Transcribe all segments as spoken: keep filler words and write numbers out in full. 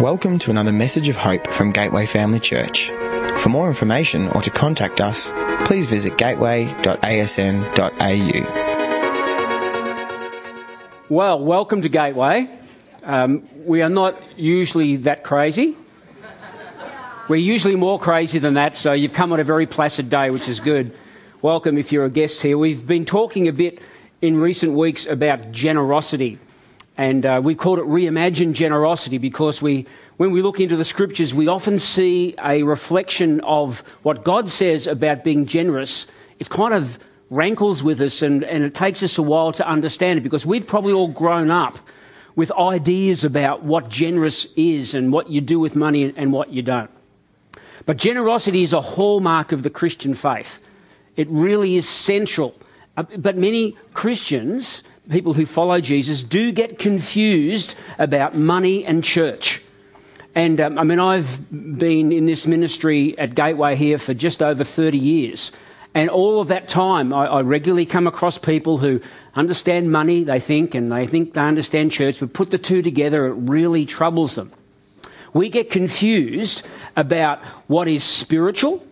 Welcome to another message of hope from Gateway Family Church. For more information or to contact us, please visit gateway dot a s n dot a u. Well, welcome to Gateway. Um, we are not usually that crazy. We're usually more crazy than that, so you've come on a very placid day, which is good. Welcome if you're a guest here. We've been talking a bit in recent weeks about generosity. And uh, we called it Reimagine Generosity because we, when we look into the scriptures, we often see a reflection of what God says about being generous. It kind of rankles with us and, and it takes us a while to understand it because we've probably all grown up with ideas about what generous is and what you do with money and what you don't. But generosity is a hallmark of the Christian faith. It really is central. Uh, but many Christians, people who follow Jesus, do get confused about money and church. And um, I mean, I've been in this ministry at Gateway here for just over thirty years. And all of that time, I, I regularly come across people who understand money, they think, and they think they understand church, but put the two together, it really troubles them. We get confused about what is spiritual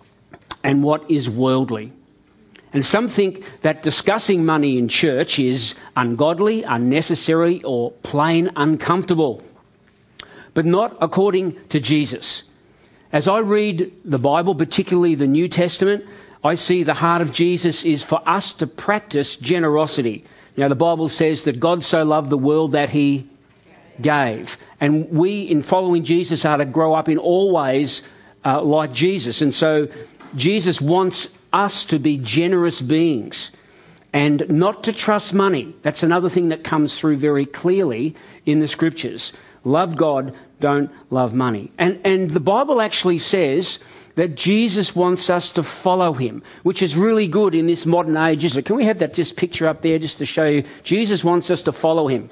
and what is worldly. And some think that discussing money in church is ungodly, unnecessary, or plain uncomfortable. But not according to Jesus. As I read the Bible, particularly the New Testament, I see the heart of Jesus is for us to practice generosity. Now, the Bible says that God so loved the world that he gave. And we, in following Jesus, are to grow up in all ways uh, like Jesus. And so Jesus wants us to be generous beings and not to trust money. That's another thing that comes through very clearly in the scriptures. Love God, don't love money. And, and the Bible actually says that Jesus wants us to follow him, which is really good in this modern age, isn't it? Can we have that just picture up there just to show you? Jesus wants us to follow him.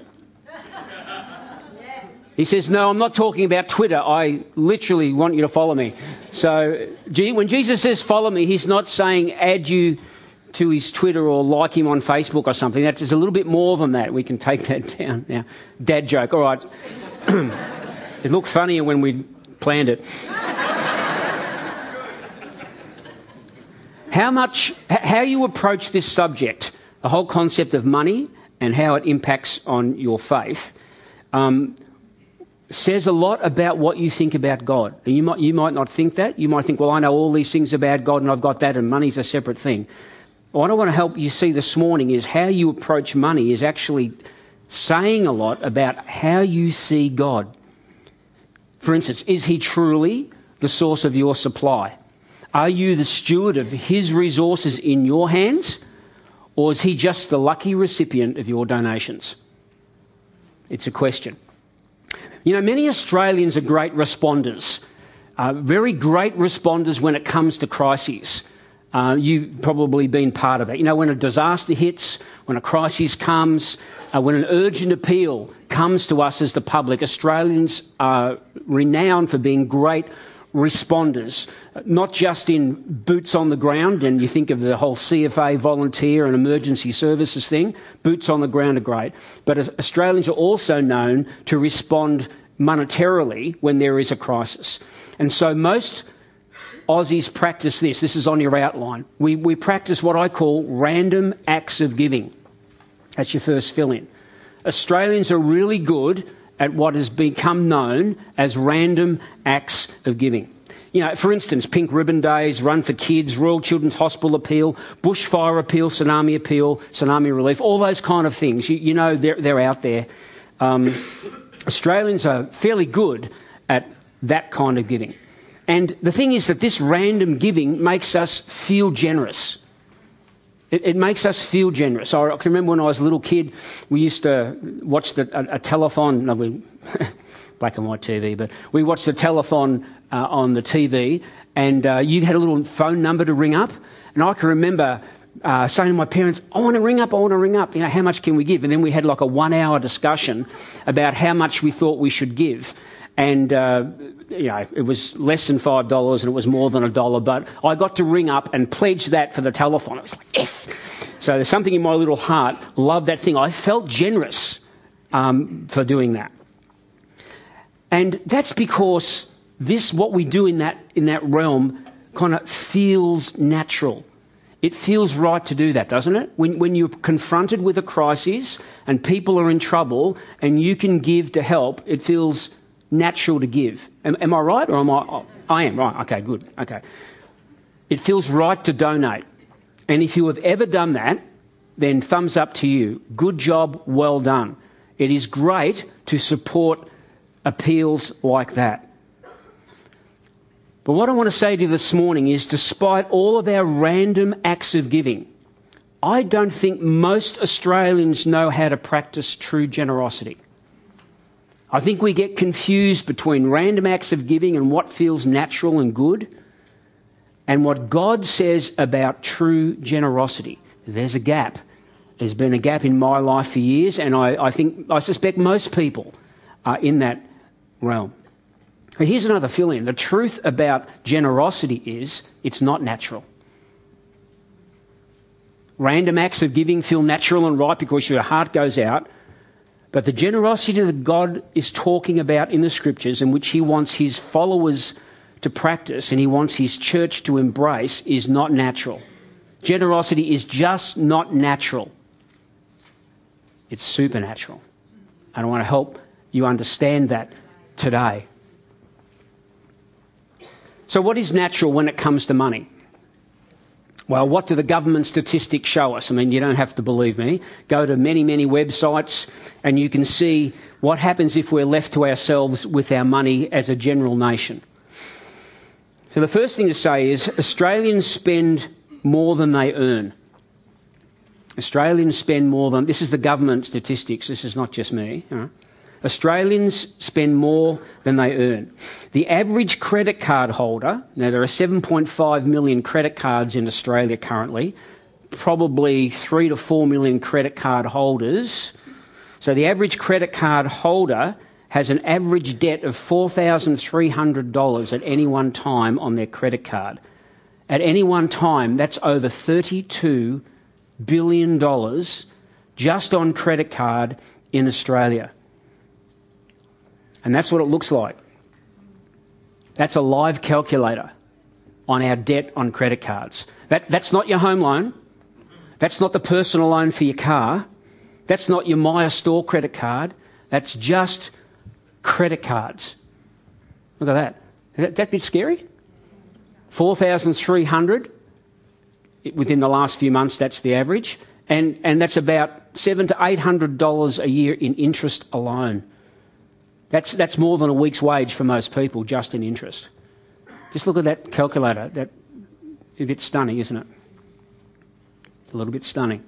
He says, no, I'm not talking about Twitter. I literally want you to follow me. So when Jesus says follow me, he's not saying add you to his Twitter or like him on Facebook or something. That's a little bit more than that. We can take that down now. Dad joke. All right. It looked funnier when we planned it. How much, how you approach this subject, the whole concept of money and how it impacts on your faith, um, says a lot about what you think about God. And you might you might not think that. You might think, well, I know all these things about God and I've got that and money's a separate thing. What I want to help you see this morning is how you approach money is actually saying a lot about how you see God. For instance, is he truly the source of your supply? Are you the steward of his resources in your hands? Or is he just the lucky recipient of your donations? It's a question. You know, many Australians are great responders, uh, very great responders when it comes to crises. Uh, you've probably been part of that. You know, when a disaster hits, when a crisis comes, uh, when an urgent appeal comes to us as the public, Australians are renowned for being great responders, not just in boots on the ground, and you think of the whole C F A volunteer and emergency services thing, boots on the ground are great, but Australians are also known to respond monetarily when there is a crisis. And so most Aussies practice this. This is on your outline. We, we practice what I call random acts of giving. That's your first fill-in. Australians are really good at what has become known as random acts of giving. You know, for instance, Pink Ribbon Days, Run for Kids, Royal Children's Hospital Appeal, Bushfire Appeal, Tsunami Appeal, Tsunami Relief, all those kind of things. You, you know, they're, they're out there. Um, Australians are fairly good at that kind of giving. And the thing is that this random giving makes us feel generous. It, it makes us feel generous. I can remember when I was a little kid, we used to watch the, a, a telethon, no, we, black and white T V, but we watched the telethon uh, on the T V, and uh, you had a little phone number to ring up. And I can remember uh, saying to my parents, I want to ring up, I want to ring up. You know, how much can we give? And then we had like a one-hour discussion about how much we thought we should give. And, uh, you know, it was less than five dollars and it was more than a dollar, but I got to ring up and pledge that for the telethon. I was like, yes! So there's something in my little heart, love that thing. I felt generous um, for doing that. And that's because this, what we do in that, in that realm, kind of feels natural. It feels right to do that, doesn't it? When, when you're confronted with a crisis and people are in trouble and you can give to help, it feels natural to give. Am, am I right or am I? Oh, I am, right. Okay, good. Okay. It feels right to donate. And if you have ever done that, then thumbs up to you. Good job, well done. It is great to support appeals like that. But what I want to say to you this morning is, despite all of our random acts of giving, I don't think most Australians know how to practice true generosity. I think we get confused between random acts of giving and what feels natural and good, and what God says about true generosity. There's a gap. There's been a gap in my life for years, and I, I think, I suspect most people are in that realm. But here's another fill-in. The truth about generosity is it's not natural. Random acts of giving feel natural and right because your heart goes out, but the generosity that God is talking about in the Scriptures, and which he wants his followers to practice and he wants his church to embrace, is not natural. Generosity is just not natural. It's supernatural. And I want to help you understand that today. So what is natural when it comes to money? Well, what do the government statistics show us? I mean, you don't have to believe me. Go to many, many websites and you can see what happens if we're left to ourselves with our money as a general nation. So the first thing to say is Australians spend more than they earn. Australians spend more than... This is the government statistics. This is not just me. You know. Australians spend more than they earn. The average credit card holder... Now, there are seven point five million credit cards in Australia currently. Probably three to four million credit card holders. So the average credit card holder has an average debt of four thousand three hundred dollars at any one time on their credit card. At any one time, that's over thirty-two billion dollars just on credit card in Australia. And that's what it looks like. That's a live calculator on our debt on credit cards. That, that's not your home loan. That's not the personal loan for your car. That's not your Myer Store credit card. That's just credit cards. Look at that. Is that, that bit scary? four thousand three hundred dollars within the last few months, that's the average. And, and that's about seven hundred to eight hundred dollars a year in interest alone. That's, that's more than a week's wage for most people, just in interest. Just look at that calculator. That, a bit stunning, isn't it? It's a little bit stunning.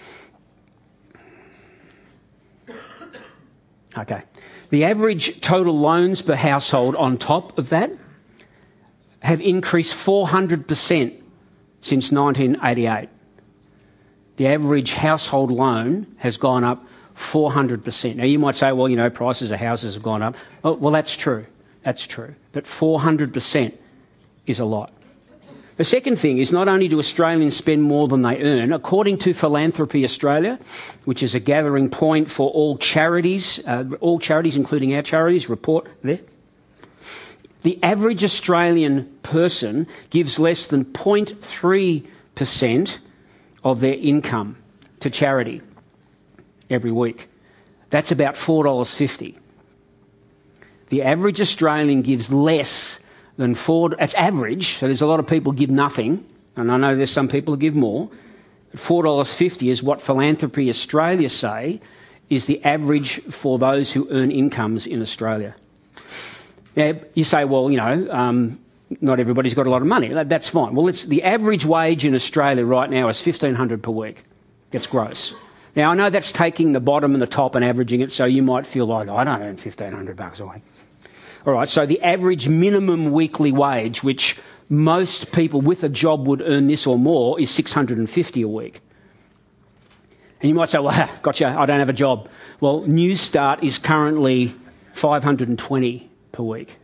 Okay. The average total loans per household on top of that have increased four hundred percent since nineteen eighty-eight. The average household loan has gone up four hundred percent. Now, you might say, well, you know, prices of houses have gone up. Oh, well, that's true. That's true. But four hundred percent is a lot. The second thing is, not only do Australians spend more than they earn, according to Philanthropy Australia, which is a gathering point for all charities, uh, all charities, including our charities, report there. The average Australian person gives less than zero point three percent of their income to charity every week. That's about four dollars fifty. The average Australian gives less than four... That's average, so there's a lot of people give nothing, and I know there's some people who give more. four dollars fifty is what Philanthropy Australia say is the average for those who earn incomes in Australia. Now, you say, well, you know, um, not everybody's got a lot of money. That, that's fine. Well, it's the average wage in Australia right now is fifteen hundred dollars per week. That's gross. Now, I know that's taking the bottom and the top and averaging it, so you might feel like, oh, I don't earn fifteen hundred bucks a week. All right, so the average minimum weekly wage, which most people with a job would earn this or more, is six hundred fifty dollars a week. And you might say, well, gotcha, I don't have a job. Well, Newstart is currently five hundred twenty dollars per week.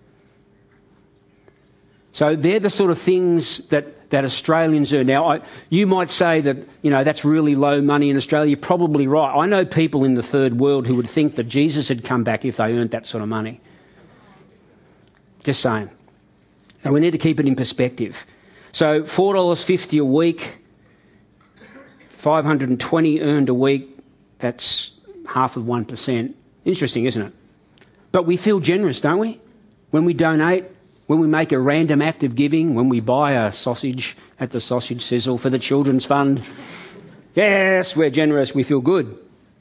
So they're the sort of things that, that Australians earn. Now, I, you might say that, you know, that's really low money in Australia. You're probably right. I know people in the third world who would think that Jesus had come back if they earned that sort of money. Just saying. And we need to keep it in perspective. So four dollars fifty a week, five hundred twenty earned a week, that's half of one percent. Interesting, isn't it? But we feel generous, don't we? When we donate, when we make a random act of giving, when we buy a sausage at the Sausage Sizzle for the Children's Fund. Yes, we're generous, we feel good.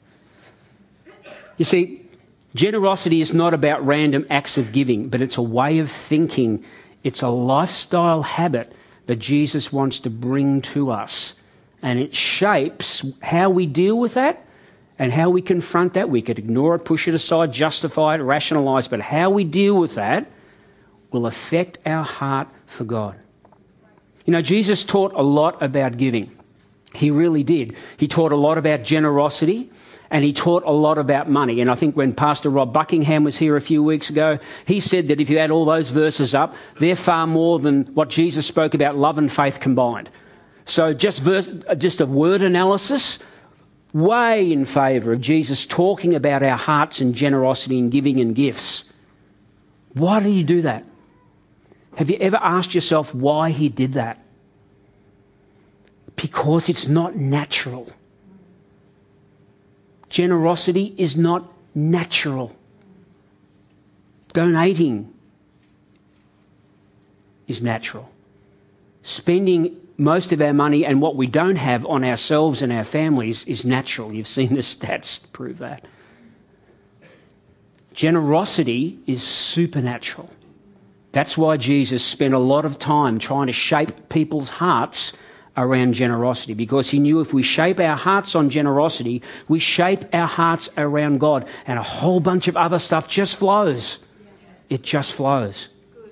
You see, generosity is not about random acts of giving, but it's a way of thinking. It's a lifestyle habit that Jesus wants to bring to us. And it shapes how we deal with that and how we confront that. We could ignore it, push it aside, justify it, rationalise, but how we deal with that will affect our heart for God. You know, Jesus taught a lot about giving. He really did. He taught a lot about generosity, and he taught a lot about money. And I think when Pastor Rob Buckingham was here a few weeks ago, he said that if you add all those verses up, they're far more than what Jesus spoke about love and faith combined. So just verse, just a word analysis, way in favour of Jesus talking about our hearts and generosity and giving and gifts. Why did he do that? Have you ever asked yourself why he did that? Because it's not natural. Generosity is not natural. Donating is natural. Spending most of our money and what we don't have on ourselves and our families is natural. You've seen the stats prove that. Generosity is supernatural. That's why Jesus spent a lot of time trying to shape people's hearts around generosity, because he knew if we shape our hearts on generosity, we shape our hearts around God, and a whole bunch of other stuff just flows. It just flows.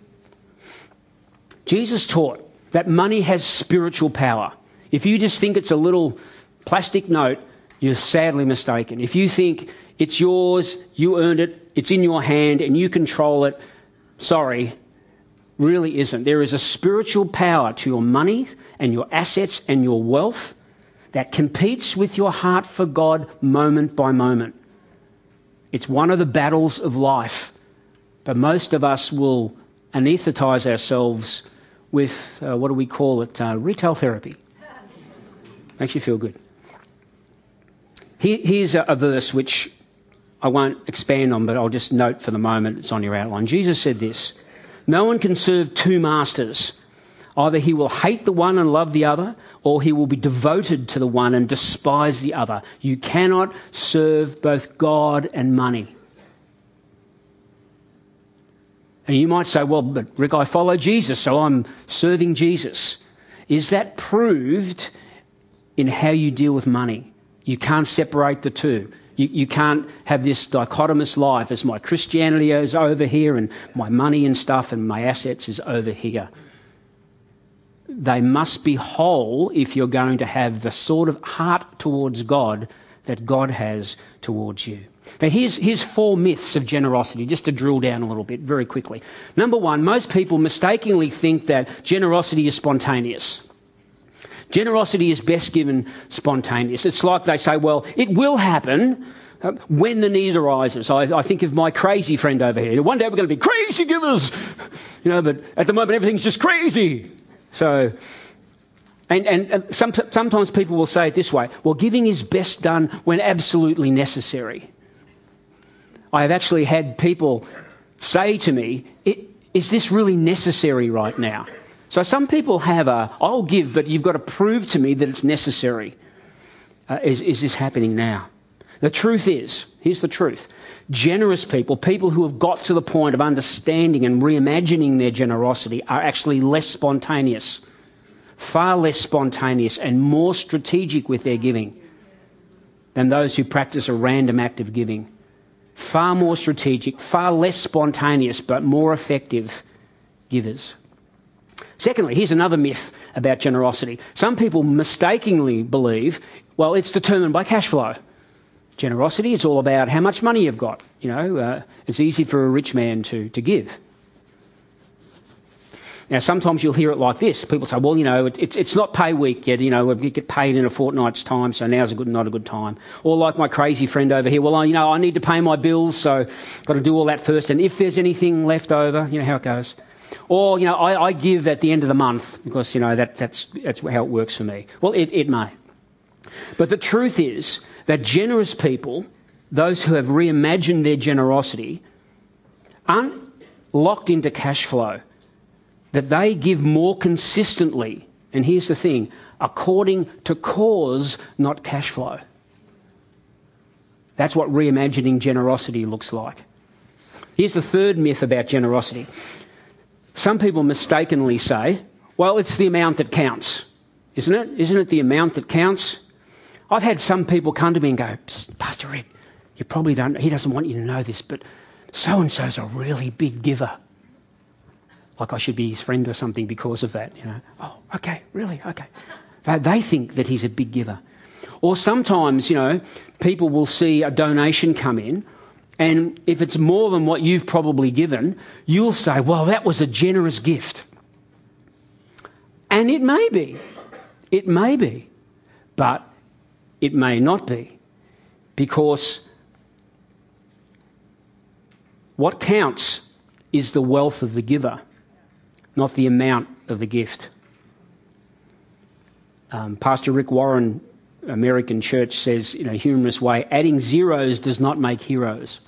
Jesus taught that money has spiritual power. If you just think it's a little plastic note, you're sadly mistaken. If you think it's yours, you earned it, it's in your hand and you control it, sorry, really isn't. There is a spiritual power to your money and your assets and your wealth that competes with your heart for God moment by moment. It's one of the battles of life. But most of us will anaesthetise ourselves with, uh, what do we call it, uh, retail therapy. Makes you feel good. Here, here's a, a verse which I won't expand on, but I'll just note for the moment, it's on your outline. Jesus said this: no one can serve two masters. Either he will hate the one and love the other, or he will be devoted to the one and despise the other. You cannot serve both God and money. And you might say, well, but Rick, I follow Jesus, so I'm serving Jesus. Is that proved in how you deal with money? You can't separate the two. You, you can't have this dichotomous life as my Christianity is over here and my money and stuff and my assets is over here. They must be whole if you're going to have the sort of heart towards God that God has towards you. Now, here's, here's four myths of generosity, just to drill down a little bit very quickly. Number one, most people mistakenly think that generosity is spontaneous. Generosity is best given spontaneous. It's like they say, well, it will happen uh, when the need arises. I, I think of my crazy friend over here. One day we're going to be crazy givers, you know, but at the moment everything's just crazy. So, and, and, and some, sometimes people will say it this way: well, giving is best done when absolutely necessary. I have actually had people say to me, is this really necessary right now? So some people have a, I'll give, but you've got to prove to me that it's necessary. Uh, is, is this happening now? The truth is, here's the truth. Generous people, people who have got to the point of understanding and reimagining their generosity, are actually less spontaneous, far less spontaneous and more strategic with their giving than those who practice a random act of giving. Far more strategic, far less spontaneous, but more effective givers. Secondly, here's another myth about generosity. Some people mistakenly believe, well, it's determined by cash flow. Generosity, it's all about how much money you've got. You know, uh, it's easy for a rich man to, to give. Now, sometimes you'll hear it like this. People say, well, you know, it, it's it's not pay week yet. You know, we get paid in a fortnight's time, so now's a good, not a good time. Or like my crazy friend over here, well, I, you know, I need to pay my bills, so got to do all that first. And if there's anything left over, you know how it goes. Or, you know, I, I give at the end of the month because, you know, that, that's that's how it works for me. Well, it, it may. But the truth is that generous people, those who have reimagined their generosity, aren't locked into cash flow, that they give more consistently, and here's the thing, according to cause, not cash flow. That's what reimagining generosity looks like. Here's the third myth about generosity. Some people mistakenly say, well, it's the amount that counts, isn't it? Isn't it the amount that counts? I've had some people come to me and go, Pastor Rick, you probably don't, he doesn't want you to know this, but so-and-so's a really big giver. Like I should be his friend or something because of that, you know. Oh, okay, really, okay. They, they think that he's a big giver. Or sometimes, you know, people will see a donation come in, and if it's more than what you've probably given, you'll say, well, that was a generous gift. And it may be. It may be. But it may not be. Because what counts is the wealth of the giver, not the amount of the gift. Um, Pastor Rick Warren, American Church, says in a humorous way, adding zeros does not make heroes.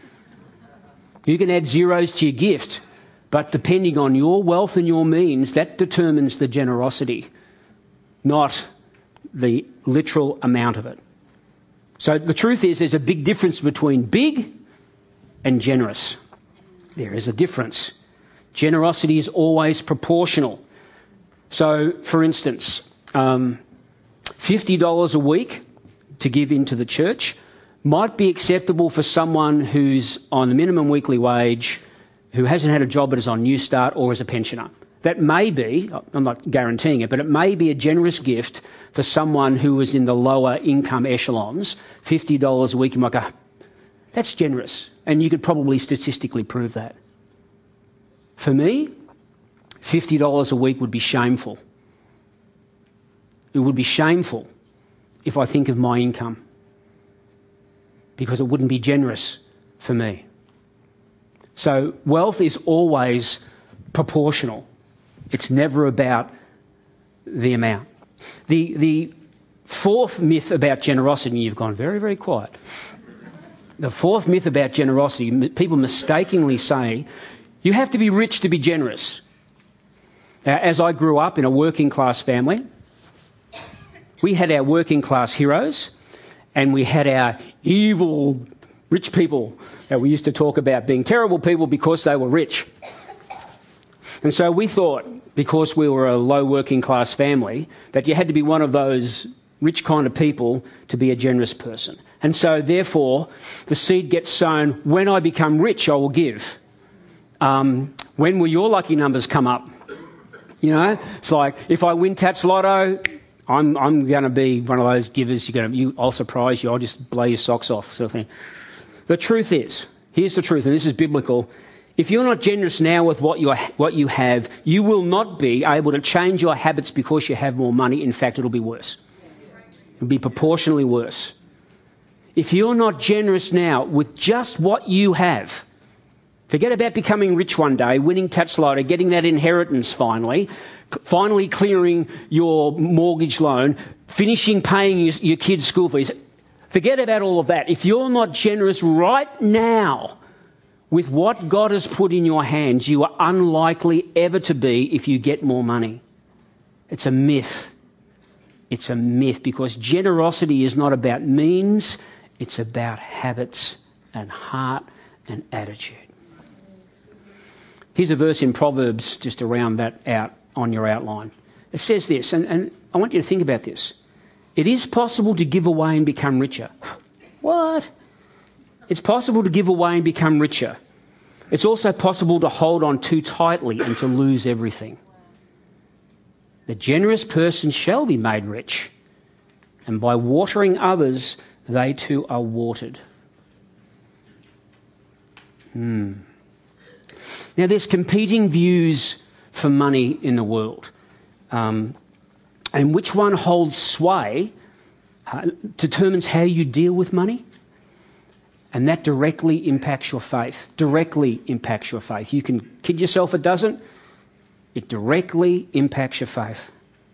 You can add zeros to your gift, but depending on your wealth and your means, that determines the generosity, not the literal amount of it. So the truth is there's a big difference between big and generous. There is a difference. Generosity is always proportional. So, for instance, um, fifty dollars a week to give into the church might be acceptable for someone who's on the minimum weekly wage, who hasn't had a job but is on New Start or is a pensioner. That may be, I'm not guaranteeing it, but it may be a generous gift for someone who is in the lower income echelons. fifty dollars a week, you might go, that's generous. And you could probably statistically prove that. For me, fifty dollars a week would be shameful. It would be shameful if I think of my income, because it wouldn't be generous for me. So wealth is always proportional. It's never about the amount. The, the fourth myth about generosity, and you've gone very, very quiet. The fourth myth about generosity, people mistakenly say, you have to be rich to be generous. Now, as I grew up in a working class family, we had our working class heroes and we had our evil rich people that we used to talk about being terrible people because they were rich. And so we thought, because we were a low working class family, that you had to be one of those rich kind of people to be a generous person. And so therefore, the seed gets sown, when I become rich, I will give. Um, when will your lucky numbers come up? You know, it's like, if I win Tats Lotto, I'm I'm going to be one of those givers. You're going to, you, I'll surprise you. I'll just blow your socks off, sort of thing. The truth is, here's the truth, and this is biblical. If you're not generous now with what you what you have, you will not be able to change your habits because you have more money. In fact, it'll be worse. It'll be proportionally worse. If you're not generous now with just what you have, forget about becoming rich one day, winning Tats Lotto, getting that inheritance finally, finally clearing your mortgage loan, finishing paying your, your kids' school fees. Forget about all of that. If you're not generous right now with what God has put in your hands, you are unlikely ever to be if you get more money. It's a myth. It's a myth, because generosity is not about means, it's about habits and heart and attitude. Here's a verse in Proverbs just around that out on your outline. It says this, and, and I want you to think about this. It is possible to give away and become richer. What? It's possible to give away and become richer. It's also possible to hold on too tightly and to lose everything. The generous person shall be made rich, and by watering others, they too are watered. Hmm. Now, there's competing views for money in the world. Um, and which one holds sway uh, determines how you deal with money. And that directly impacts your faith, directly impacts your faith. You can kid yourself it doesn't. It directly impacts your faith.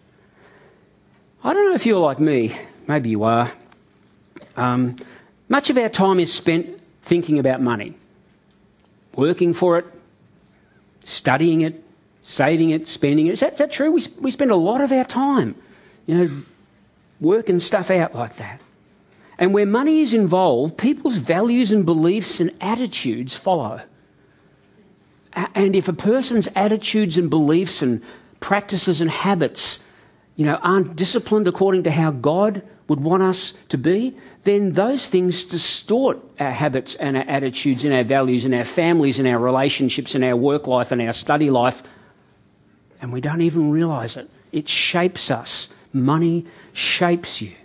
I don't know if you're like me. Maybe you are. Um, much of our time is spent thinking about money, working for it, studying it, saving it, spending it. Is that, is that true? We, we spend a lot of our time, you know, working stuff out like that. And where money is involved, people's values and beliefs and attitudes follow. And if a person's attitudes and beliefs and practices and habits, you know, aren't disciplined according to how God would want us to be, then those things distort our habits and our attitudes and our values and our families and our relationships and our work life and our study life. And we don't even realise it. It shapes us. Money shapes you.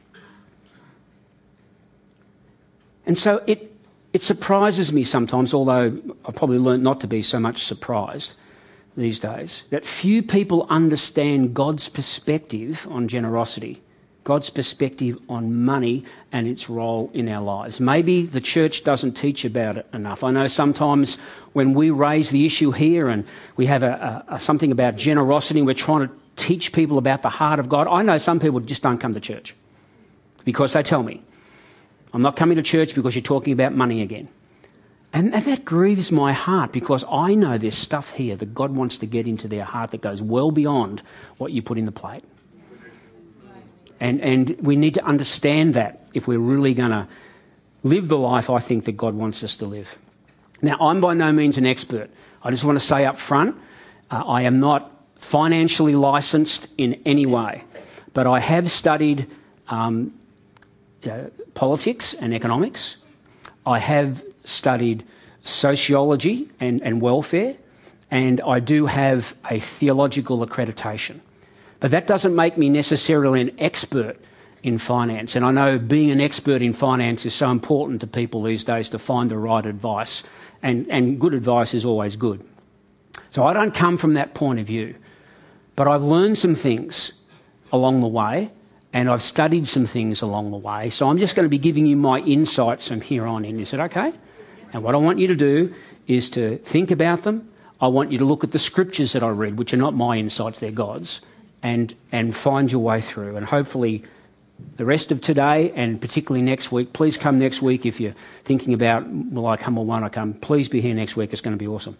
And so it, it surprises me sometimes, although I've probably learned not to be so much surprised these days, that few people understand God's perspective on generosity, God's perspective on money and its role in our lives. Maybe the church doesn't teach about it enough. I know sometimes when we raise the issue here and we have a, a, a something about generosity, we're trying to teach people about the heart of God. I know some people just don't come to church because they tell me, I'm not coming to church because you're talking about money again. And, and that grieves my heart because I know there's stuff here that God wants to get into their heart that goes well beyond what you put in the plate. And, and we need to understand that if we're really going to live the life I think that God wants us to live. Now, I'm by no means an expert. I just want to say up front, uh, I am not financially licensed in any way, but I have studied um, uh, politics and economics. I have studied sociology and, and welfare, and I do have a theological accreditation. But that doesn't make me necessarily an expert in finance. And I know being an expert in finance is so important to people these days to find the right advice. And, and good advice is always good. So I don't come from that point of view. But I've learned some things along the way, and I've studied some things along the way. So I'm just going to be giving you my insights from here on in. Is it okay? And what I want you to do is to think about them. I want you to look at the scriptures that I read, which are not my insights, they're God's, and, and find your way through. And hopefully the rest of today, and particularly next week, please come next week if you're thinking about, will I come or won't I come? Please be here next week. It's going to be awesome.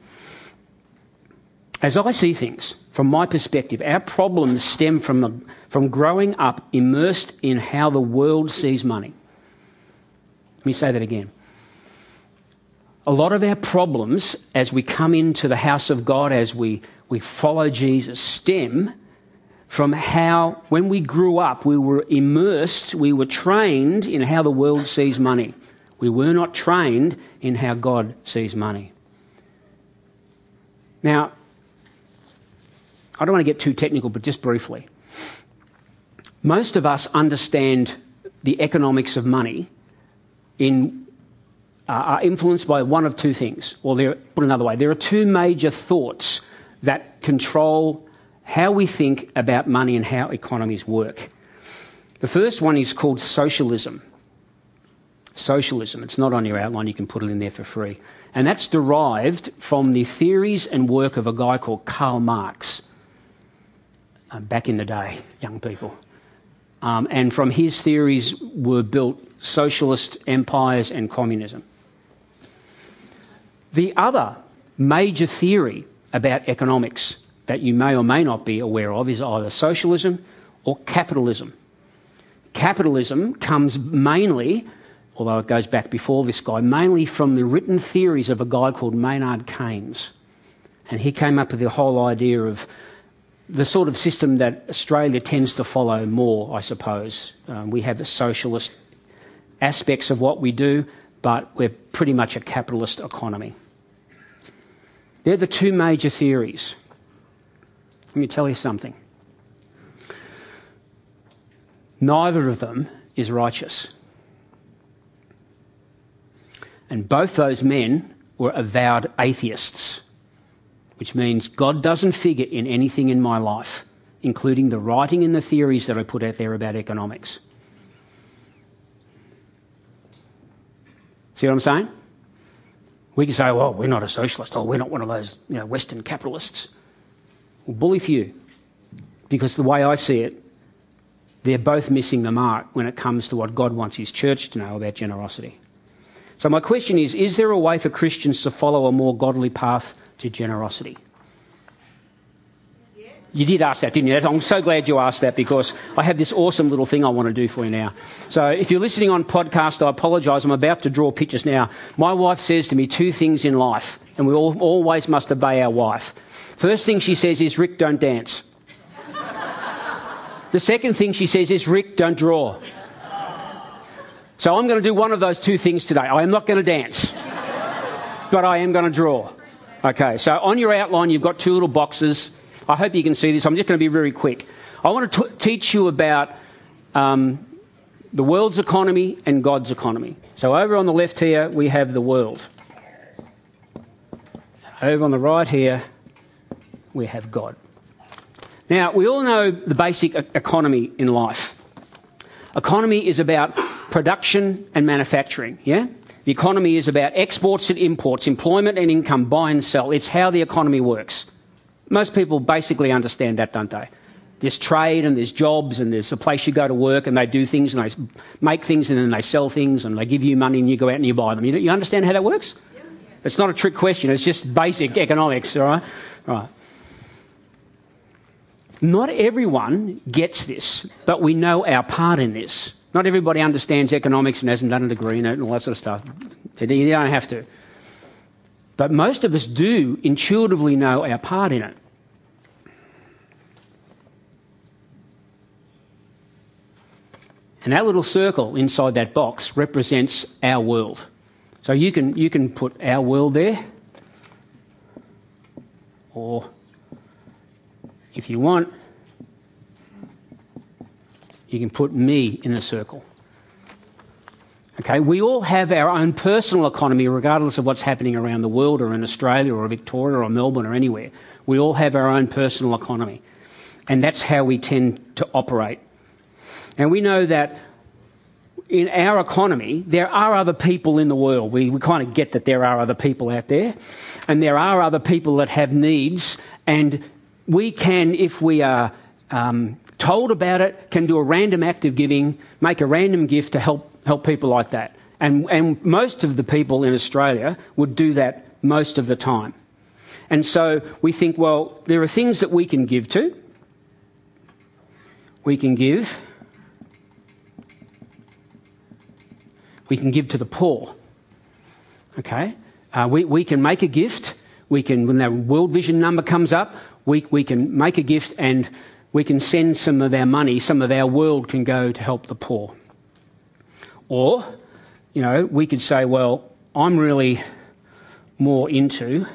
As I see things, from my perspective, our problems stem from, from growing up immersed in how the world sees money. Let me say that again. A lot of our problems as we come into the house of God, as we, we follow Jesus, stem from how, when we grew up, we were immersed, we were trained in how the world sees money. We were not trained in how God sees money. Now, I don't want to get too technical, but just briefly. Most of us understand the economics of money in, uh, are influenced by one of two things. Or there, put another way, there are two major thoughts that control how we think about money and how economies work. The first one is called socialism. Socialism. It's not on your outline. You can put it in there for free. And that's derived from the theories and work of a guy called Karl Marx. Uh, back in the day, young people. Um, and from his theories were built socialist empires and communism. The other major theory about economics that you may or may not be aware of is either socialism or capitalism. Capitalism comes mainly, although it goes back before this guy, mainly from the written theories of a guy called Maynard Keynes. And he came up with the whole idea of the sort of system that Australia tends to follow more, I suppose. Um, we have socialist aspects of what we do, but we're pretty much a capitalist economy. They're the two major theories. Let me tell you something. Neither of them is righteous. And both those men were avowed atheists. which means God doesn't figure in anything in my life, including the writing and the theories that I put out there about economics. See what I'm saying? We can say, well, we're not a socialist. Oh, we're not one of those, you know, Western capitalists. Well, bully for you. Because the way I see it, they're both missing the mark when it comes to what God wants his church to know about generosity. So my question is, is there a way for Christians to follow a more godly path to generosity? Yes. You did ask that, didn't you? I'm so glad you asked that, because I have this awesome little thing I want to do for you now. So if you're listening on podcast, I apologise. I'm about to draw pictures now. My wife says to me two things in life, and we all, always must obey our wife. First thing she says is, Rick, don't dance. The second thing she says is, Rick, don't draw. So I'm going to do one of those two things today. I am not going to dance, but I am going to draw. Okay, so on your outline, you've got two little boxes. I hope you can see this. I'm just going to be very quick. I want to t- teach you about um, the world's economy and God's economy. So over on the left here, we have the world. Over on the right here, we have God. Now, we all know the basic economy in life. Economy is about production and manufacturing, yeah? The economy is about exports and imports, employment and income, buy and sell. It's how the economy works. Most people basically understand that, don't they? There's trade and there's jobs and there's a place you go to work and they do things and they make things and then they sell things and they give you money and you go out and you buy them. You, you understand how that works? It's not a trick question. It's just basic economics, all right? All right. Not everyone gets this, but we know our part in this. Not everybody understands economics and hasn't done a degree in it and all that sort of stuff. You don't have to. But most of us do intuitively know our part in it. And that little circle inside that box represents our world. So you can, you can put our world there, or if you want, you can put me in a circle. Okay, we all have our own personal economy regardless of what's happening around the world or in Australia or Victoria or Melbourne or anywhere. We all have our own personal economy. And that's how we tend to operate. And we know that in our economy, there are other people in the world. We, we kind of get that there are other people out there. And there are other people that have needs. And we can, if we are um, told about it, can do a random act of giving, make a random gift to help help people like that. And, and most of the people in Australia would do that most of the time. And so we think, well, there are things that we can give to. We can give. We can give to the poor. Okay? Uh, we, we can make a gift. We can, when the World Vision number comes up, we, we can make a gift and we can send some of our money, some of our world can go to help the poor. Or, you know, we could say, well, I'm really more into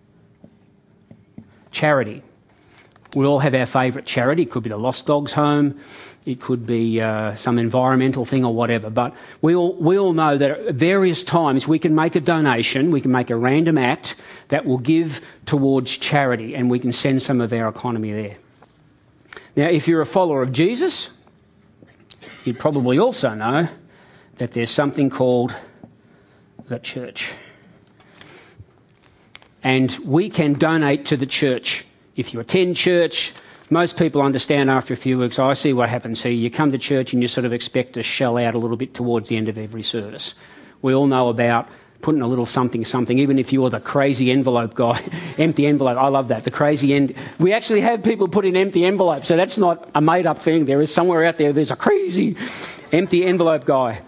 charity. We all have our favourite charity. It could be the Lost Dogs Home. It could be uh, some environmental thing or whatever. But we all, we all know that at various times we can make a donation, we can make a random act that will give towards charity, and we can send some of our economy there. Now, if you're a follower of Jesus, you'd probably also know that there's something called the church. And we can donate to the church. If you attend church, most people understand after a few weeks, oh, I see what happens here. You come to church and you sort of expect to shell out a little bit towards the end of every service. We all know about putting a little something, something, even if you're the crazy envelope guy. Empty envelope, I love that, the crazy end. We actually have people put in empty envelopes, so that's not a made-up thing. There is somewhere out there, there's a crazy empty envelope guy.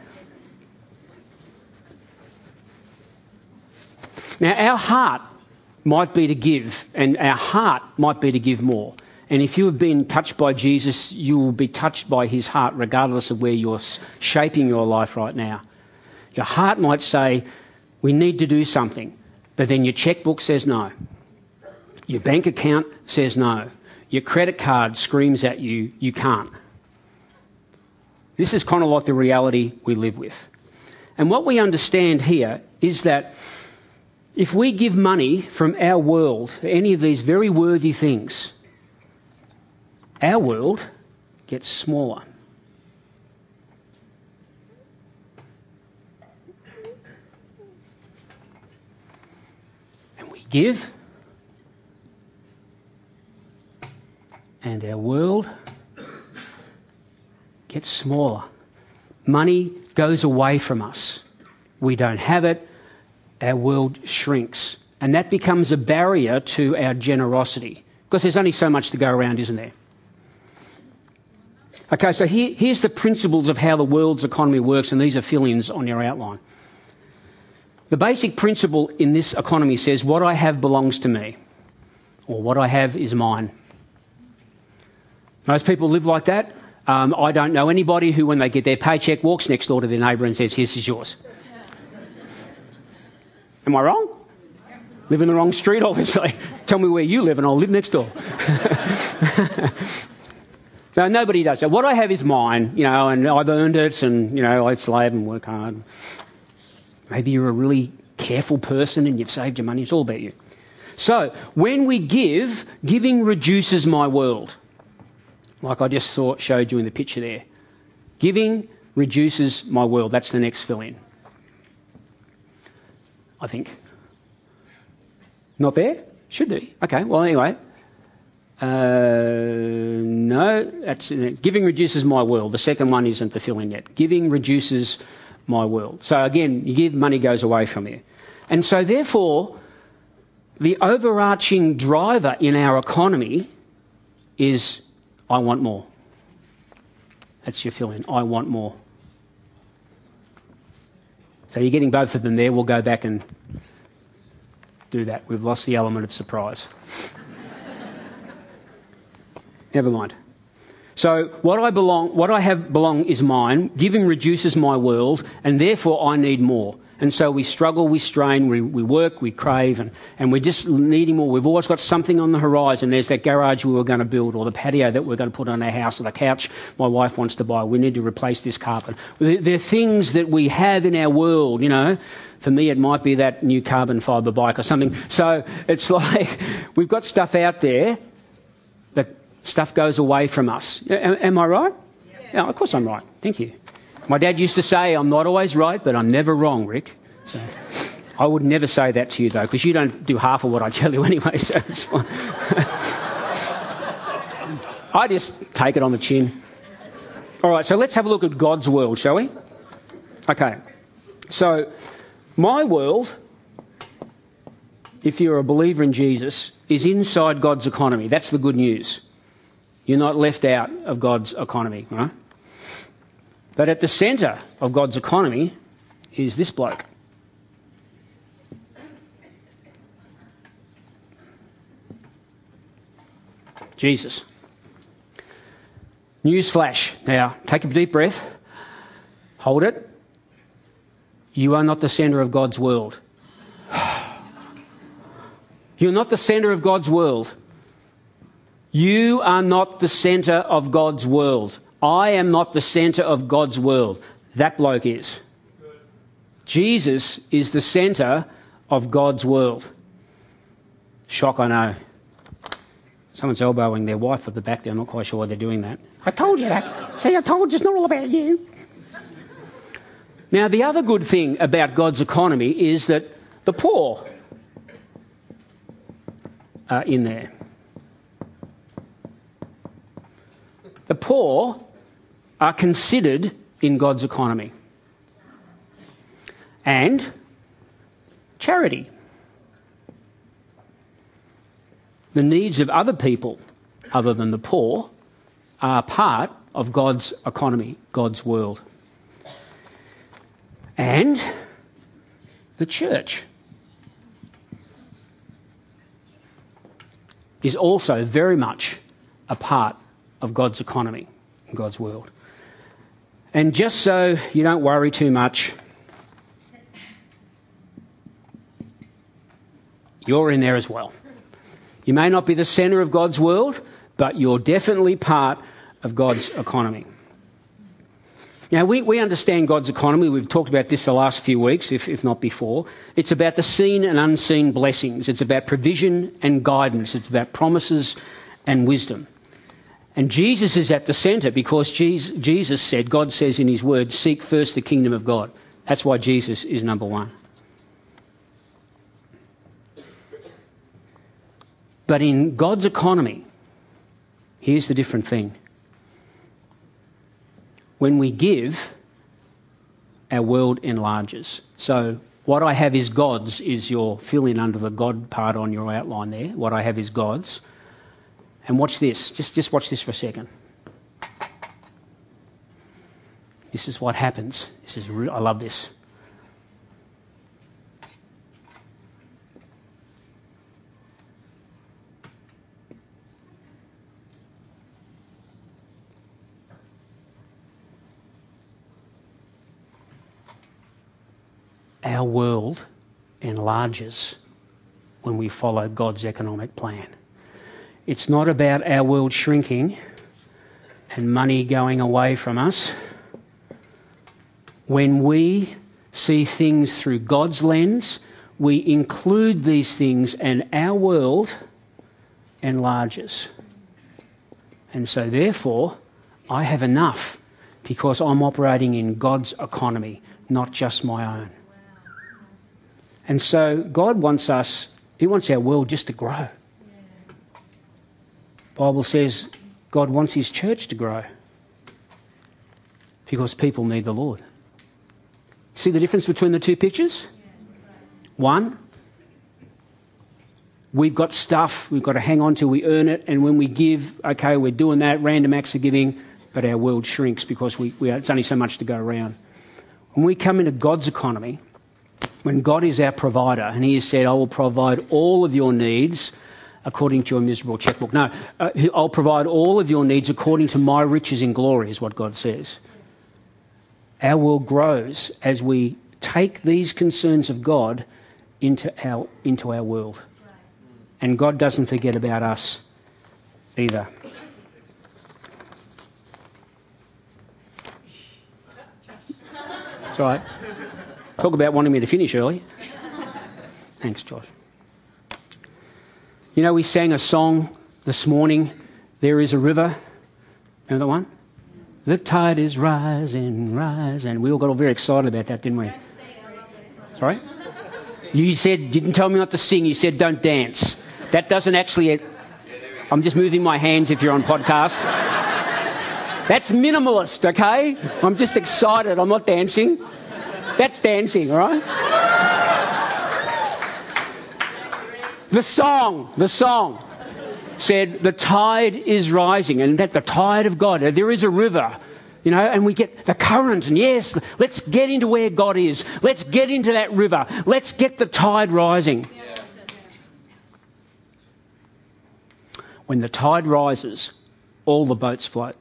Now, our heart might be to give, and our heart might be to give more. And if you have been touched by Jesus, you will be touched by his heart regardless of where you're shaping your life right now. Your heart might say, we need to do something, but then your checkbook says no. Your bank account says no. Your credit card screams at you, you can't. This is kind of like the reality we live with. And what we understand here is that if we give money from our world, any of these very worthy things, our world gets smaller. And we give, and our world gets smaller. Money goes away from us. We don't have it. Our world shrinks. And that becomes a barrier to our generosity, because there's only so much to go around, isn't there? Okay, so here, here's the principles of how the world's economy works, and these are fill-ins on your outline. The basic principle in this economy says, what I have belongs to me, or what I have is mine. Most people live like that. Um, I don't know anybody who, when they get their paycheck, walks next door to their neighbour and says, "This is yours." Am I wrong? Live in the wrong street, obviously. Tell me where you live and I'll live next door. No, nobody does that. What I have is mine, you know, and I've earned it, and, you know, I slave and work hard. Maybe you're a really careful person and you've saved your money. It's all about you. So, when we give, giving reduces my world. Like I just saw, showed you in the picture there. Giving reduces my world. That's the next fill-in, I think. Not there? Should be. Okay, well, anyway. Uh, no, that's it. Giving reduces my world. The second one isn't the fill-in yet. Giving reduces my world. So again, you give, money goes away from you. And so therefore, the overarching driver in our economy is, I want more. That's your fill-in. I want more. So you're getting both of them there. We'll go back and do that. We've lost the element of surprise. Never mind. So what I belong, what I have belong is mine. Giving reduces my world, and therefore I need more. And so we struggle, we strain, we, we work, we crave, and, and we're just needing more. We've always got something on the horizon. There's that garage we were going to build, or the patio that we're going to put on our house, or the couch my wife wants to buy. We need to replace this carpet. There are things that we have in our world, you know. For me, it might be that new carbon fibre bike or something. So it's like we've got stuff out there, but stuff goes away from us. Am, am I right? Yeah. Yeah, of course I'm right. Thank you. My dad used to say, I'm not always right, but I'm never wrong, Rick. So I would never say that to you, though, because you don't do half of what I tell you anyway, so it's fine. I just take it on the chin. All right, so let's have a look at God's world, shall we? Okay. So my world, if you're a believer in Jesus, is inside God's economy. That's the good news. You're not left out of God's economy, right? But at the centre of God's economy is this bloke. Jesus. Newsflash. Now, take a deep breath. Hold it. You are not the centre of God's world. You're not the centre of God's world. You are not the centre of God's world. I am not the centre of God's world. That bloke is. Jesus is the centre of God's world. Shock, I know. Someone's elbowing their wife at the back there. I'm not quite sure why they're doing that. I told you that. See, I told you it's not all about you. Now, the other good thing about God's economy is that the poor are in there. The poor are considered in God's economy. And charity. The needs of other people, other than the poor, are part of God's economy, God's world. And the church is also very much a part of God's economy, God's world. And just so you don't worry too much, you're in there as well. You may not be the centre of God's world, but you're definitely part of God's economy. Now, we, we understand God's economy. We've talked about this the last few weeks, if, if not before. It's about the seen and unseen blessings. It's about provision and guidance. It's about promises and wisdom. And Jesus is at the centre because Jesus, Jesus said, God says in his word, seek first the kingdom of God. That's why Jesus is number one. But in God's economy, here's the different thing. When we give, our world enlarges. So what I have is God's is your fill-in under the God part on your outline there. What I have is God's. And watch this. Just, just watch this for a second. This is what happens. This is re- I love this. Our world enlarges when we follow God's economic plan. It's not about our world shrinking and money going away from us. When we see things through God's lens, we include these things and our world enlarges. And so therefore, I have enough because I'm operating in God's economy, not just my own. And so God wants us, he wants our world just to grow. The Bible says God wants his church to grow because people need the Lord. See the difference between the two pictures? One, we've got stuff we've got to hang on to, we earn it, and when we give, okay, we're doing that, random acts of giving, but our world shrinks because we, we it's only so much to go around. When we come into God's economy, when God is our provider, and he has said, I will provide all of your needs according to your miserable checkbook. No, uh, I'll provide all of your needs according to my riches in glory, is what God says. Our world grows as we take these concerns of God into our, into our world. And God doesn't forget about us either. It's all right. Talk about wanting me to finish early. Thanks, Josh. You know, we sang a song this morning, There is a River. Remember that one? The tide is rising, rising. We all got all very excited about that, didn't we? Sorry? You said, you didn't tell me not to sing, you said don't dance. That doesn't actually... I'm just moving my hands if you're on podcast. That's minimalist, okay? I'm just excited, I'm not dancing. That's dancing, all right? The song, the song said, the tide is rising, and that the tide of God, there is a river, you know, and we get the current, and yes, let's get into where God is. Let's get into that river. Let's get the tide rising. When the tide rises, all the boats float.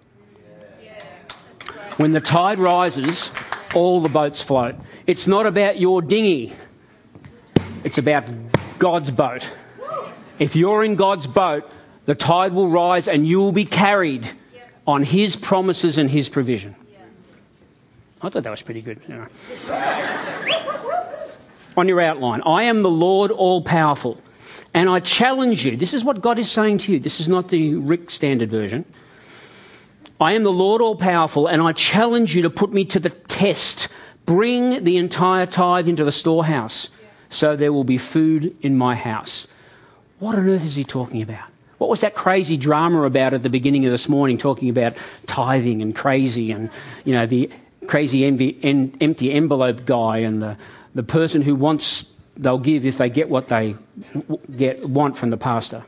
When the tide rises, all the boats float. It's not about your dinghy. It's about God's boat. If you're in God's boat, the tide will rise and you will be carried on his promises and his provision. I thought that was pretty good. Anyway. On your outline, I am the Lord all-powerful, and I challenge you. This is what God is saying to you. This is not the Rick Standard version. I am the Lord all-powerful, and I challenge you to put me to the test. Bring the entire tithe into the storehouse, so there will be food in my house. What on earth is he talking about? What was that crazy drama about at the beginning of this morning, talking about tithing and crazy and, you know, the crazy envy, en, empty envelope guy and the, the person who wants, they'll give if they get what they get want from the pastor?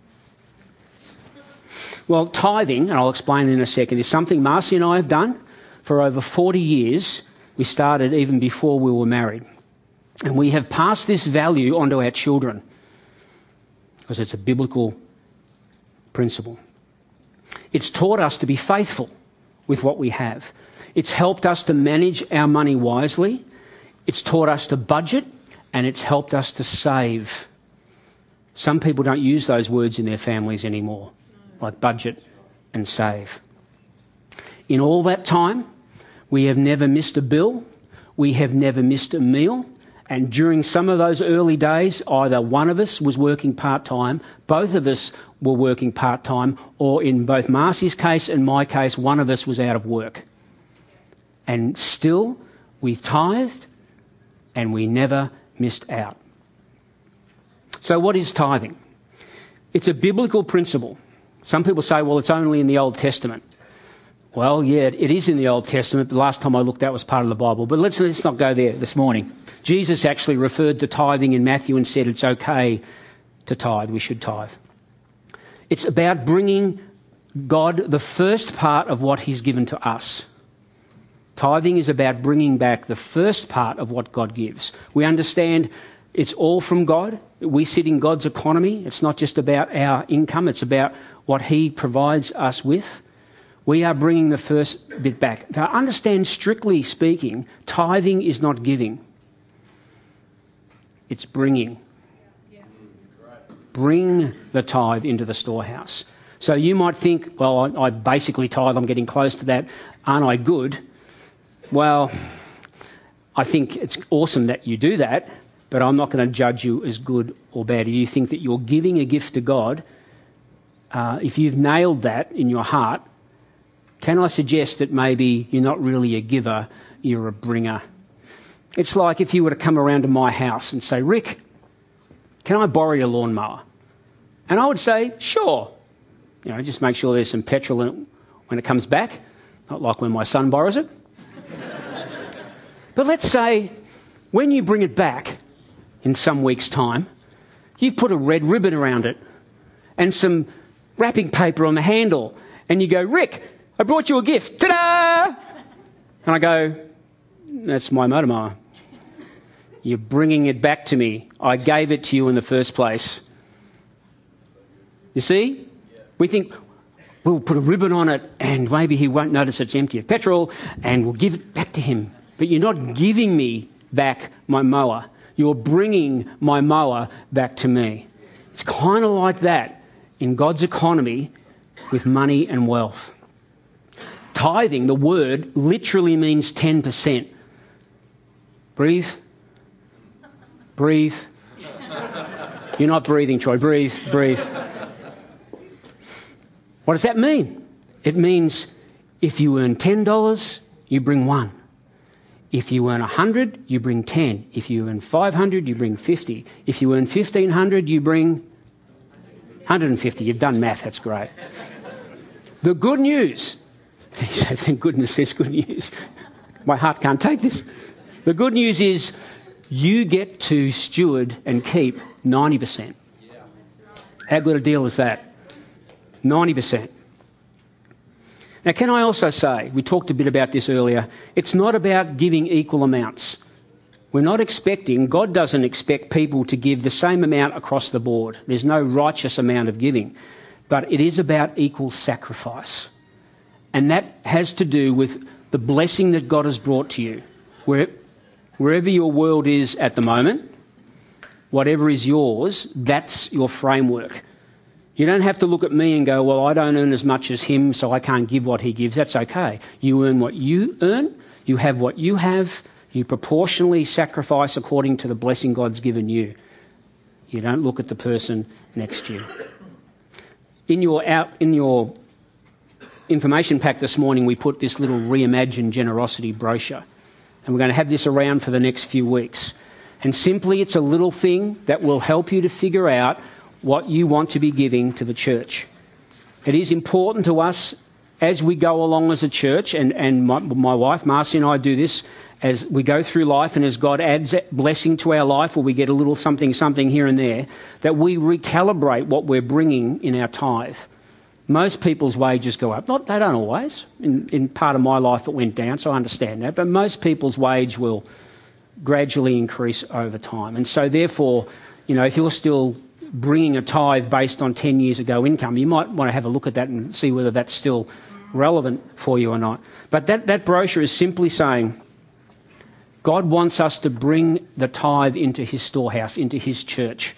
Well, tithing, and I'll explain in a second, is something Marcy and I have done for over forty years. We started even before we were married. And we have passed this value onto our children because it's a biblical principle. It's taught us to be faithful with what we have. It's helped us to manage our money wisely. It's taught us to budget, and it's helped us to save. Some people don't use those words in their families anymore, like budget and save. In all that time, We have never missed a bill. We have never missed a meal. And during some of those early days, either one of us was working part-time, both of us were working part-time, or in both Marcy's case and my case, one of us was out of work. And still, we tithed and we never missed out. So what is tithing? It's a biblical principle. Some people say, well, it's only in the Old Testament. Well, yeah, it is in the Old Testament. The last time I looked, that was part of the Bible. But let's, let's not go there this morning. Jesus actually referred to tithing in Matthew and said it's okay to tithe. We should tithe. It's about bringing God the first part of what he's given to us. Tithing is about bringing back the first part of what God gives. We understand it's all from God. We sit in God's economy. It's not just about our income. It's about what he provides us with. We are bringing the first bit back. To understand, strictly speaking, tithing is not giving. It's bringing. Bring the tithe into the storehouse. So you might think, well, I, I basically tithe, I'm getting close to that. Aren't I good? Well, I think it's awesome that you do that, but I'm not going to judge you as good or bad. If you think that you're giving a gift to God, uh, if you've nailed that in your heart, can I suggest that maybe you're not really a giver, you're a bringer? It's like if you were to come around to my house and say, Rick, can I borrow your lawnmower? And I would say, sure. You know, just make sure there's some petrol in it when it comes back, not like when my son borrows it. But let's say when you bring it back in some week's time, you've put a red ribbon around it and some wrapping paper on the handle, and you go, Rick, I brought you a gift. Ta-da! And I go, that's my motor mower. You're bringing it back to me. I gave it to you in the first place. You see? We think we'll put a ribbon on it and maybe he won't notice it's empty of petrol and we'll give it back to him. But you're not giving me back my mower. You're bringing my mower back to me. It's kind of like that in God's economy with money and wealth. Tithing, the word, literally means ten percent. Breathe. Breathe. You're not breathing, Troy. Breathe, breathe. What does that mean? It means if you earn ten dollars, you bring one. If you earn one hundred, you bring ten. If you earn five hundred, you bring fifty. If you earn fifteen hundred, you bring one hundred fifty. You've done math, that's great. The good news, thank goodness there's good news. My heart can't take this. The good news is you get to steward and keep ninety percent. How good a deal is that? ninety percent. Now, can I also say, we talked a bit about this earlier, it's not about giving equal amounts. We're not expecting, God doesn't expect people to give the same amount across the board. There's no righteous amount of giving. But it is about equal sacrifice. And that has to do with the blessing that God has brought to you. Where, wherever your world is at the moment, whatever is yours, that's your framework. You don't have to look at me and go, well, I don't earn as much as him, so I can't give what he gives. That's okay. You earn what you earn. You have what you have. You proportionally sacrifice according to the blessing God's given you. You don't look at the person next to you. In your out, in your information pack this morning, we put this little Reimagine Generosity brochure. And we're going to have this around for the next few weeks. And simply, it's a little thing that will help you to figure out what you want to be giving to the church. It is important to us as we go along as a church, and, and my, my wife, Marcy, and I do this as we go through life, and as God adds blessing to our life, or we get a little something, something here and there, that we recalibrate what we're bringing in our tithe. Most people's wages go up. Not, they don't always. In, in part of my life it went down, so I understand that. But most people's wage will gradually increase over time. And so therefore, you know, if you're still bringing a tithe based on ten years ago income, you might want to have a look at that and see whether that's still relevant for you or not. But that, that brochure is simply saying God wants us to bring the tithe into his storehouse, into his church.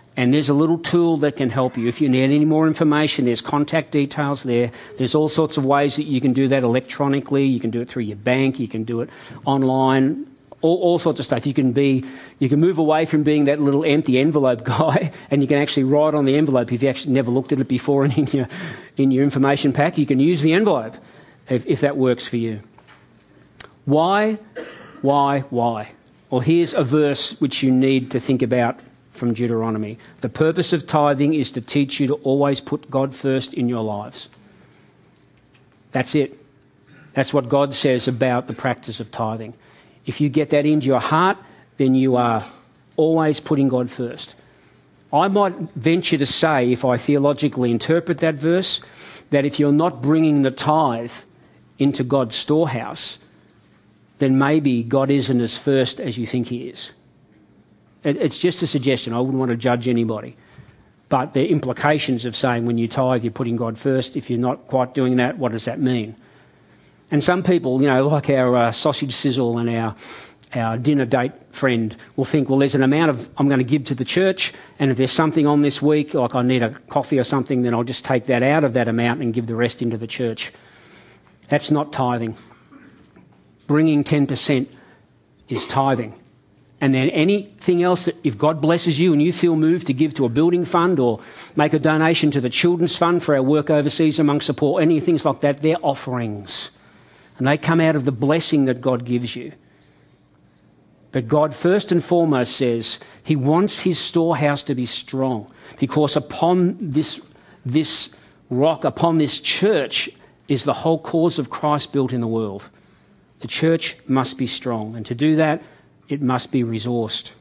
And there's a little tool that can help you. If you need any more information, there's contact details there. There's all sorts of ways that you can do that electronically. You can do it through your bank. You can do it online. All, all sorts of stuff. You can be, you can move away from being that little empty envelope guy, and you can actually write on the envelope. If you actually never looked at it before in your in your information pack, you can use the envelope if, if that works for you. Why, why, why? Well, here's a verse which you need to think about from Deuteronomy. The purpose of tithing is to teach you to always put God first in your lives. That's it. That's what God says about the practice of tithing. If you get that into your heart, then you are always putting God first. I might venture to say, if I theologically interpret that verse, that if you're not bringing the tithe into God's storehouse, then maybe God isn't as first as you think he is. It's just a suggestion. I wouldn't want to judge anybody. But the implications of saying when you tithe, you're putting God first. If you're not quite doing that, what does that mean? And some people, you know, like our uh, sausage sizzle and our our dinner date friend will think, well, there's an amount of I'm going to give to the church, and if there's something on this week, like I need a coffee or something, then I'll just take that out of that amount and give the rest into the church. That's not tithing. Bringing ten percent is tithing. And then anything else that, if God blesses you and you feel moved to give to a building fund or make a donation to the children's fund for our work overseas among support, any things like that, they're offerings. And they come out of the blessing that God gives you. But God first and foremost says he wants his storehouse to be strong, because upon this, this rock, upon this church, is the whole cause of Christ built in the world. The church must be strong, and to do that, it must be resourced.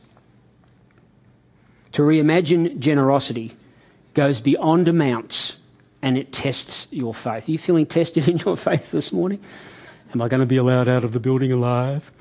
To reimagine generosity goes beyond amounts, and it tests your faith. Are you feeling tested in your faith this morning? Am I going to be allowed out of the building alive?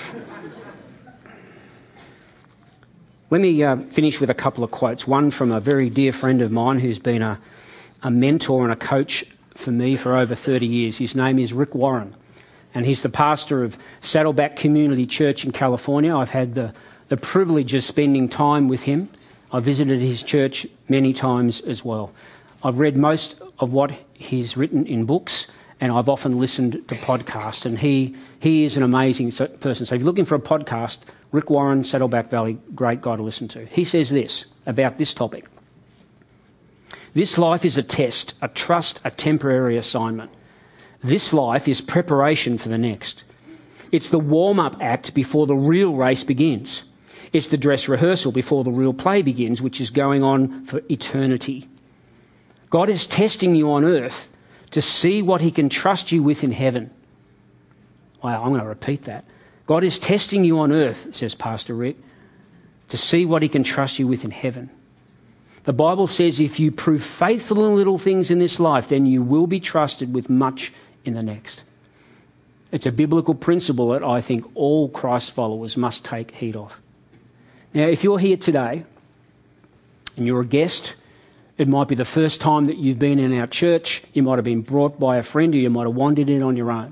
Let me uh, finish with a couple of quotes. One from a very dear friend of mine who's been a, a mentor and a coach for me for over thirty years. His name is Rick Warren, and he's the pastor of Saddleback Community Church in California. I've had the, the privilege of spending time with him. I visited his church many times as well. I've read most of what he's written in books, and I've often listened to podcasts, and he he is an amazing person. So if you're looking for a podcast, Rick Warren, Saddleback Valley, great guy to listen to. He says this about this topic. This life is a test, a trust, a temporary assignment. This life is preparation for the next. It's the warm-up act before the real race begins. It's the dress rehearsal before the real play begins, which is going on for eternity. God is testing you on earth to see what he can trust you with in heaven. Wow, I'm going to repeat that. God is testing you on earth, says Pastor Rick, to see what he can trust you with in heaven. The Bible says if you prove faithful in little things in this life, then you will be trusted with much in the next. It's a biblical principle that I think all Christ followers must take heed of. Now, if you're here today and you're a guest, it might be the first time that you've been in our church. You might have been brought by a friend, or you might have wandered in on your own.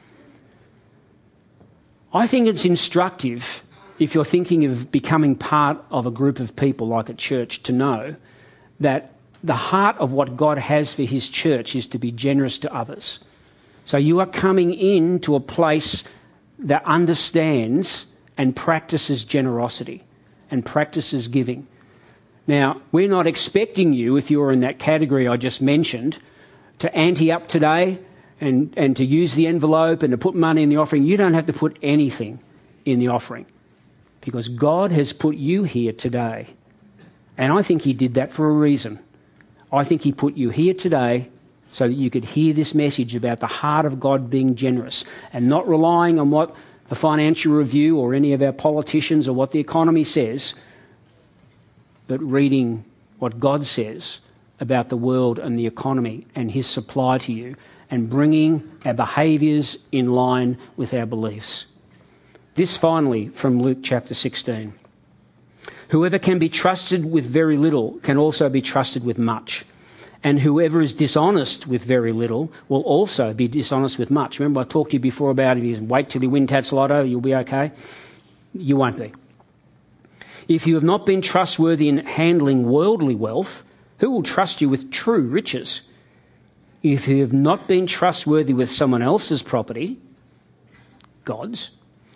I think it's instructive, if you're thinking of becoming part of a group of people like a church, to know that the heart of what God has for his church is to be generous to others. So you are coming into a place that understands and practices generosity and practices giving. Now, we're not expecting you, if you're in that category I just mentioned, to ante up today and, and to use the envelope and to put money in the offering. You don't have to put anything in the offering, because God has put you here today. And I think he did that for a reason. I think he put you here today so that you could hear this message about the heart of God being generous and not relying on what the Financial Review or any of our politicians or what the economy says, but reading what God says about the world and the economy and his supply to you, and bringing our behaviours in line with our beliefs. This finally from Luke chapter sixteen. Whoever can be trusted with very little can also be trusted with much. And whoever is dishonest with very little will also be dishonest with much. Remember I talked to you before about if you wait till you win Tats Lotto, you'll be okay? You won't be. If you have not been trustworthy in handling worldly wealth, who will trust you with true riches? If you have not been trustworthy with someone else's property, God's,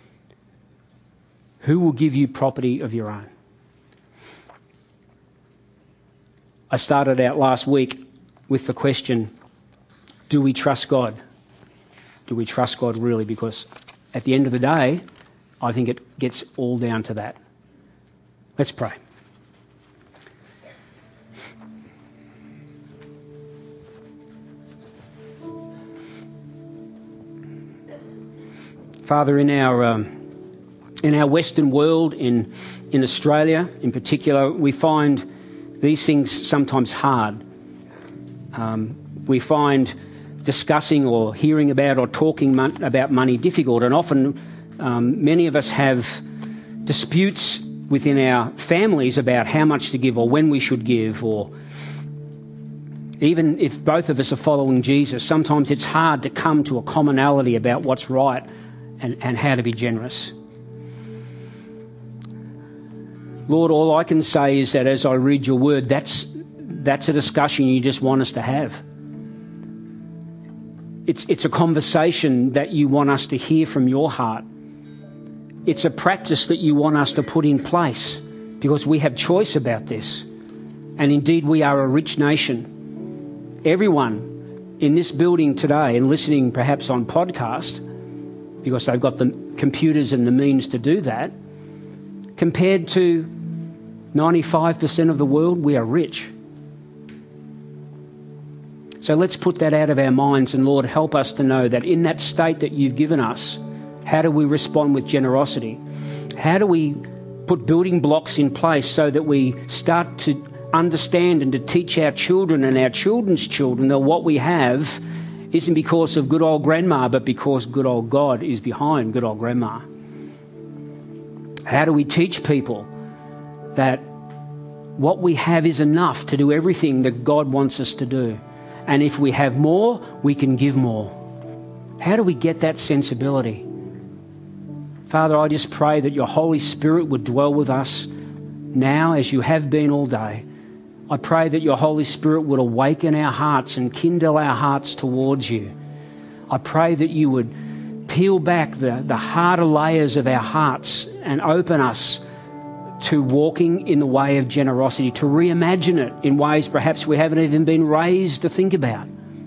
who will give you property of your own? I started out last week with the question, do we trust God? Do we trust God really? Because at the end of the day, I think it gets all down to that. Let's pray. Father, in our um, in our Western world, in in Australia in particular, we find these things sometimes hard. Um, we find discussing or hearing about or talking mon- about money difficult, and often um, many of us have disputes within our families about how much to give or when we should give, or even if both of us are following Jesus, sometimes it's hard to come to a commonality about what's right and, and how to be generous. Lord, all I can say is that as I read your word, that's that's a discussion you just want us to have. It's it's a conversation that you want us to hear from your heart. It's a practice that you want us to put in place because we have choice about this. And indeed, we are a rich nation. Everyone in this building today and listening perhaps on podcast, because they've got the computers and the means to do that, compared to ninety-five percent of the world, we are rich. So let's put that out of our minds, and Lord, help us to know that in that state that you've given us, how do we respond with generosity? How do we put building blocks in place so that we start to understand and to teach our children and our children's children that what we have isn't because of good old grandma, but because good old God is behind good old grandma? How do we teach people that what we have is enough to do everything that God wants us to do? And if we have more, we can give more. How do we get that sensibility? Father, I just pray that your Holy Spirit would dwell with us now as you have been all day. I pray that your Holy Spirit would awaken our hearts and kindle our hearts towards you. I pray that you would peel back the, the harder layers of our hearts and open us to walking in the way of generosity, to reimagine it in ways perhaps we haven't even been raised to think about.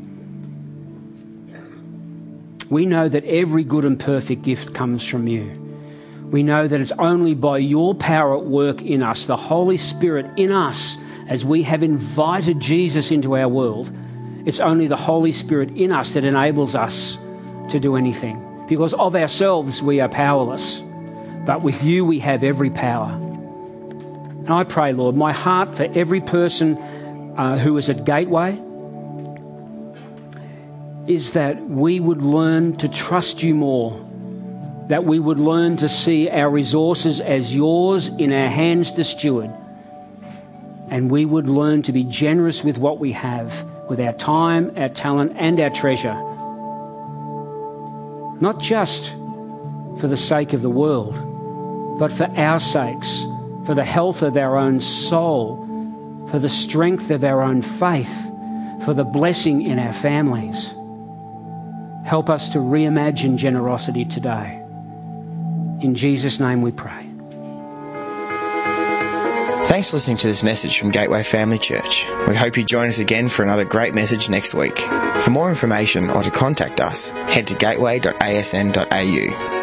We know that every good and perfect gift comes from you. We know that it's only by your power at work in us, the Holy Spirit in us, as we have invited Jesus into our world, it's only the Holy Spirit in us that enables us to do anything. Because of ourselves, we are powerless. But with you, we have every power. And I pray, Lord, my heart for every person uh, who is at Gateway is that we would learn to trust you more, that we would learn to see our resources as yours in our hands to steward, and we would learn to be generous with what we have, with our time, our talent, and our treasure, not just for the sake of the world, but for our sakes, for the health of our own soul, for the strength of our own faith, for the blessing in our families. Help us to reimagine generosity today. In Jesus' name we pray. Thanks for listening to this message from Gateway Family Church. We hope you join us again for another great message next week. For more information or to contact us, head to gateway dot a s n dot a u.